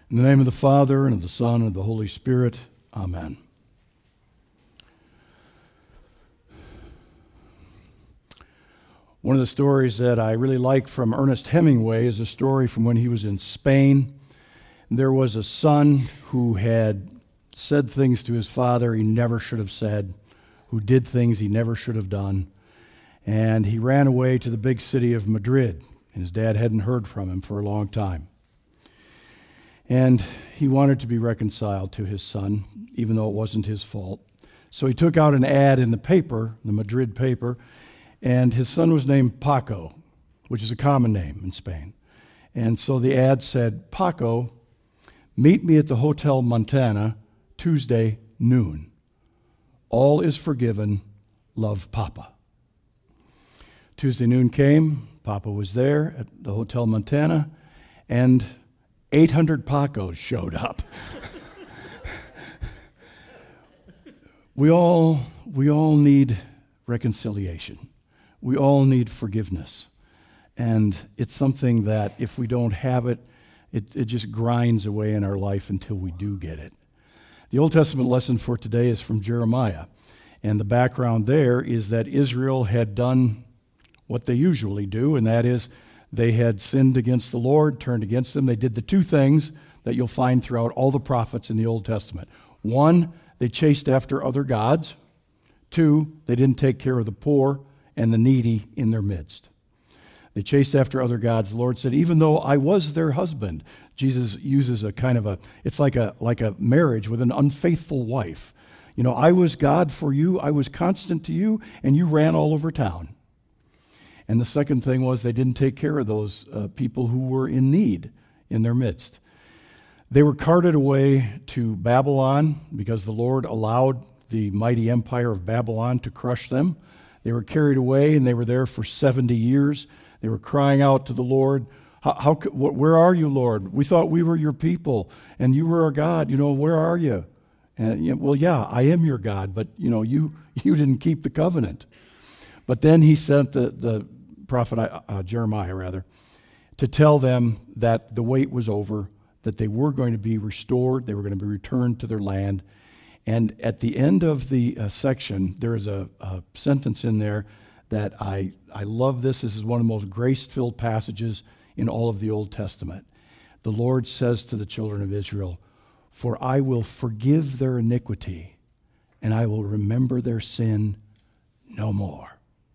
In the name of the Father, and of the Son, and of the Holy Spirit, amen. One of the stories that I really like from Ernest Hemingway is a story from when he was in Spain. There was a son who had said things to his father he never should have said, who did things he never should have done, and he ran away to the big city of Madrid. His dad hadn't heard from him for a long time. And he wanted to be reconciled to his son, even though it wasn't his fault. So he took out an ad in the paper, the Madrid paper, and his son was named Paco, which is a common name in Spain. And so the ad said, "Paco, meet me at the Hotel Montana, Tuesday, noon. All is forgiven. Love, Papa." Tuesday noon came. Papa was there at the Hotel Montana, and 800 Pacos showed up. We all need reconciliation. We all need forgiveness. And it's something that if we don't have it, it just grinds away in our life until we do get it. The Old Testament lesson for today is from Jeremiah. And the background there is that Israel had done what they usually do, and that is they had sinned against the Lord, turned against him. They did the two things that you'll find throughout all the prophets in the Old Testament. One, they chased after other gods. Two, they didn't take care of the poor and the needy in their midst. They chased after other gods. The Lord said, even though I was their husband, Jesus uses a kind of it's like a marriage with an unfaithful wife. You know, I was God for you, I was constant to you, and you ran all over town. And the second thing was they didn't take care of those people who were in need in their midst. They were carted away to Babylon because the Lord allowed the mighty empire of Babylon to crush them. They were carried away, and they were there for 70 years. They were crying out to the Lord, where are you, Lord? We thought we were your people, and you were our God. You know, where are you? And, well, yeah, I am your God, but, you know, you didn't keep the covenant. But then he sent the prophet Jeremiah, to tell them that the wait was over, that they were going to be restored, they were going to be returned to their land. And at the end of the section, there is a sentence in there that I love this. This is one of the most grace-filled passages in all of the Old Testament. The Lord says to the children of Israel, "For I will forgive their iniquity, and I will remember their sin no more."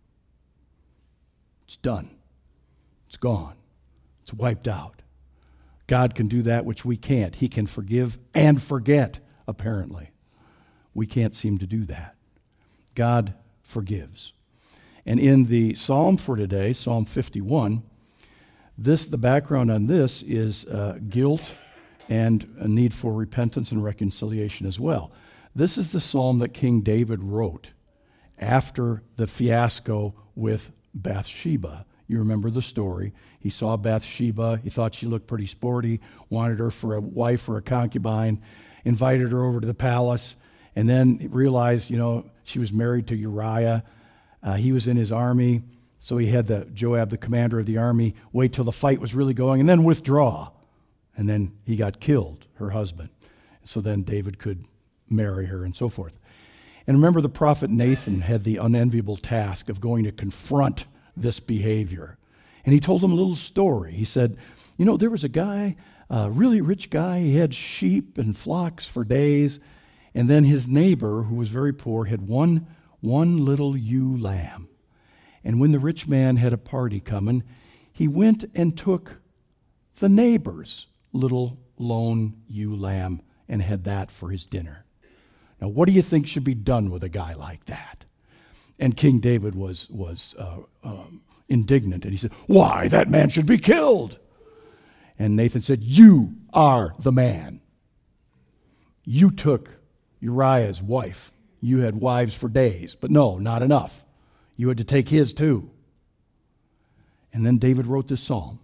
It's done. It's gone. It's wiped out. God can do that which we can't. He can forgive and forget, apparently. We can't seem to do that. God forgives. And in the psalm for today, Psalm 51, the background on this is guilt and a need for repentance and reconciliation as well. This is the psalm that King David wrote after the fiasco with Bathsheba. You remember the story. He saw Bathsheba. He thought she looked pretty sporty, wanted her for a wife or a concubine, invited her over to the palace, and then realized, she was married to Uriah. He was in his army, so he had Joab, the commander of the army, wait till the fight was really going and then withdraw. And then he got killed, her husband. So then David could marry her and so forth. And remember, the prophet Nathan had the unenviable task of going to confront this behavior. And he told him a little story. He said, there was a guy, a really rich guy. He had sheep and flocks for days. And then his neighbor, who was very poor, had one little ewe lamb. And when the rich man had a party coming, he went and took the neighbor's little lone ewe lamb and had that for his dinner. Now, what do you think should be done with a guy like that? And King David was indignant, and he said, "Why, that man should be killed." And Nathan said, "You are the man. You took Uriah's wife. You had wives for days, but no, not enough. You had to take his too." And then David wrote this psalm.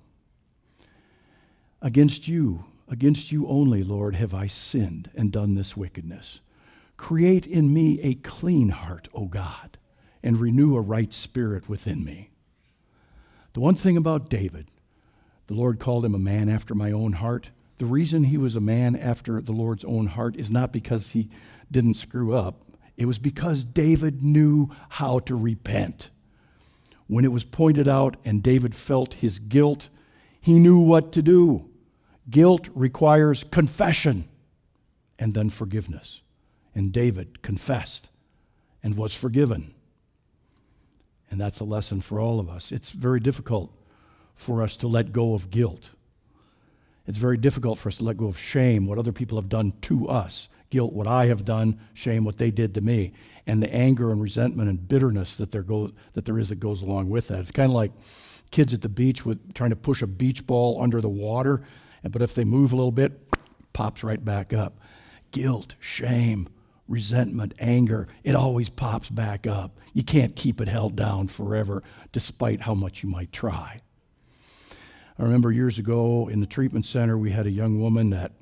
Against you only, Lord, have I sinned and done this wickedness. Create in me a clean heart, O God, and renew a right spirit within me. The one thing about David, the Lord called him a man after my own heart. The reason he was a man after the Lord's own heart is not because he didn't screw up. It was because David knew how to repent. When it was pointed out and David felt his guilt, he knew what to do. Guilt requires confession and then forgiveness. And David confessed and was forgiven. And that's a lesson for all of us. It's very difficult for us to let go of guilt. It's very difficult for us to let go of shame, what other people have done to us. Guilt, what I have done, shame, what they did to me. And the anger and resentment and bitterness that there is that goes along with that. It's kind of like kids at the beach with trying to push a beach ball under the water, but if they move a little bit, pops right back up. Guilt, shame, resentment, anger, it always pops back up. You can't keep it held down forever, despite how much you might try. I remember years ago in the treatment center, we had a young woman that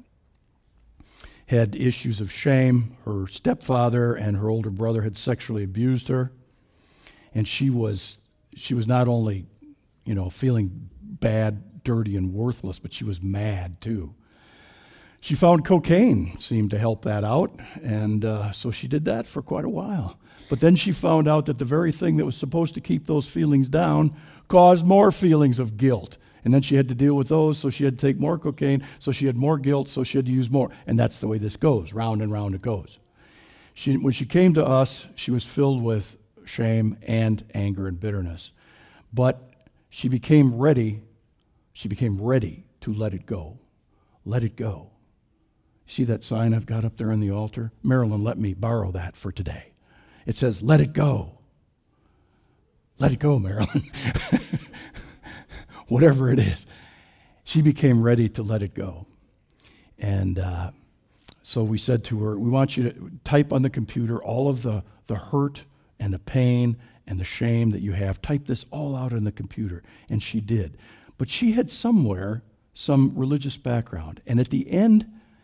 had issues of shame. Her stepfather and her older brother had sexually abused her. And she was not only, feeling bad, dirty, and worthless, but she was mad too. She found cocaine seemed to help that out, and so she did that for quite a while. But then she found out that the very thing that was supposed to keep those feelings down caused more feelings of guilt. And then she had to deal with those, so she had to take more cocaine, so she had more guilt, so she had to use more. And that's the way this goes, round and round it goes. When she came to us, she was filled with shame and anger and bitterness. But she became ready to let it go. Let it go. See that sign I've got up there on the altar? Marilyn let me borrow that for today. It says, let it go. Let it go, Marilyn. Whatever it is. She became ready to let it go. And so we said to her, we want you to type on the computer all of the hurt and the pain and the shame that you have. Type this all out on the computer. And she did. But she had somewhere some religious background. And at the end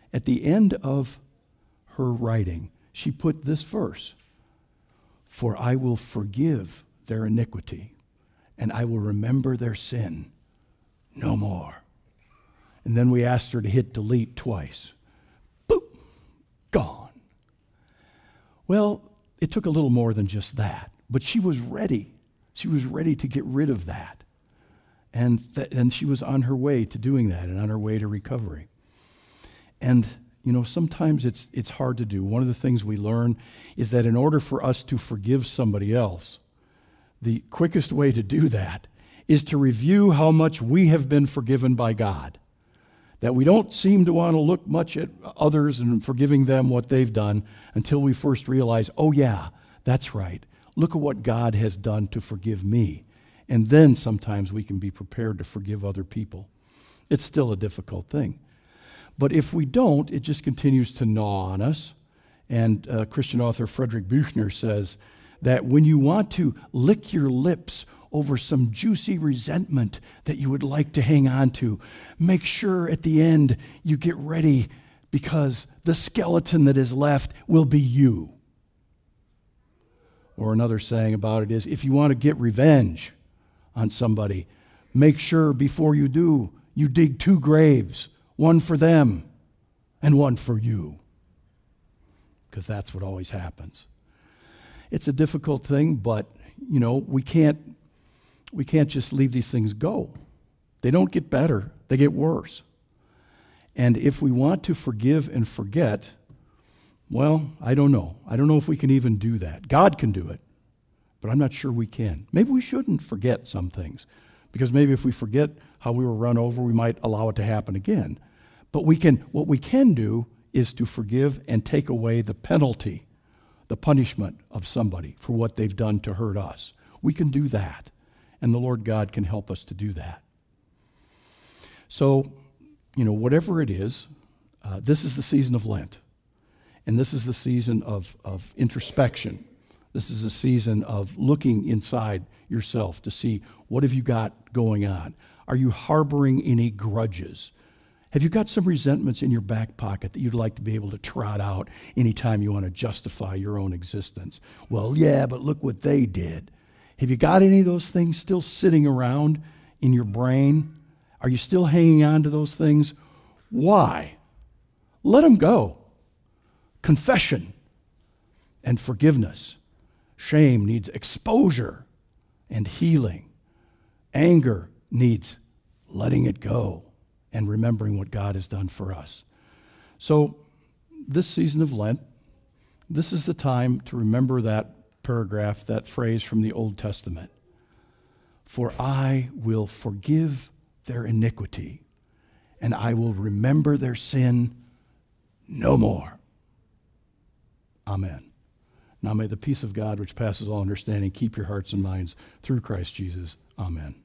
of her writing, she put this verse, for I will forgive their iniquity, and I will remember their sin no more. And then we asked her to hit delete twice. Boop, gone. Well, it took a little more than just that, but she was ready. She was ready to get rid of that. And she was on her way to doing that and on her way to recovery. And, sometimes it's hard to do. One of the things we learn is that in order for us to forgive somebody else, the quickest way to do that is to review how much we have been forgiven by God. That we don't seem to want to look much at others and forgiving them what they've done until we first realize, oh yeah, that's right. Look at what God has done to forgive me. And then sometimes we can be prepared to forgive other people. It's still a difficult thing. But if we don't, it just continues to gnaw on us. And Christian author Frederick Buechner says that when you want to lick your lips over some juicy resentment that you would like to hang on to, make sure at the end you get ready, because the skeleton that is left will be you. Or another saying about it is, if you want to get revenge on somebody, make sure before you do, you dig 2 graves, one for them and one for you. Because that's what always happens. It's a difficult thing, but, we can't just leave these things go. They don't get better, they get worse. And if we want to forgive and forget, well, I don't know. I don't know if we can even do that. God can do it, but I'm not sure we can. Maybe we shouldn't forget some things, because maybe if we forget how we were run over, we might allow it to happen again. But what we can do is to forgive and take away the penalty, the punishment of somebody for what they've done to hurt us. We can do that, and the Lord God can help us to do that. So, whatever it is, this is the season of Lent, and this is the season of introspection. This is a season of looking inside yourself to see, what have you got going on? Are you harboring any grudges? Have you got some resentments in your back pocket that you'd like to be able to trot out anytime you want to justify your own existence? Well, yeah, but look what they did. Have you got any of those things still sitting around in your brain? Are you still hanging on to those things? Why? Let them go. Confession and forgiveness. Shame needs exposure and healing. Anger needs letting it go and remembering what God has done for us. So this season of Lent, this is the time to remember that paragraph, that phrase from the Old Testament. For I will forgive their iniquity, and I will remember their sin no more. Amen. Now may the peace of God, which passes all understanding, keep your hearts and minds through Christ Jesus. Amen.